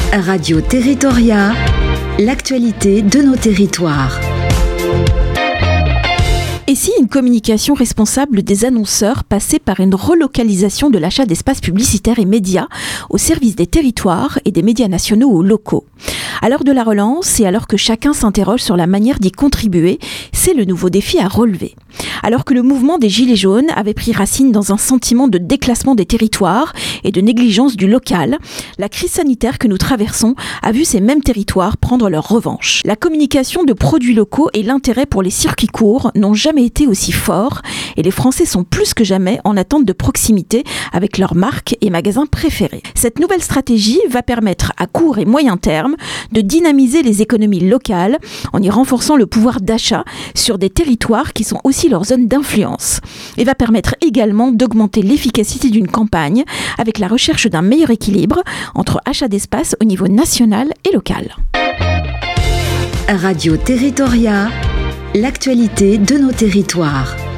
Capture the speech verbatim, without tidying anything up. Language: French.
Radio Territoria, l'actualité de nos territoires. Et si une communication responsable des annonceurs passait par une relocalisation de l'achat d'espaces publicitaires et médias au service des territoires et des médias nationaux ou locaux? À l'heure de la relance et alors que chacun s'interroge sur la manière d'y contribuer, c'est le nouveau défi à relever. Alors que le mouvement des Gilets jaunes avait pris racine dans un sentiment de déclassement des territoires et de négligence du local, la crise sanitaire que nous traversons a vu ces mêmes territoires prendre leur revanche. La communication de produits locaux et l'intérêt pour les circuits courts n'ont jamais été aussi forts et les Français sont plus que jamais en attente de proximité avec leurs marques et magasins préférés. Cette nouvelle stratégie va permettre à court et moyen terme de dynamiser les économies locales en y renforçant le pouvoir d'achat sur des territoires qui sont aussi leur zone d'influence et va permettre également d'augmenter l'efficacité d'une campagne avec la recherche d'un meilleur équilibre entre achat d'espace au niveau national et local. Radio Territoria, l'actualité de nos territoires.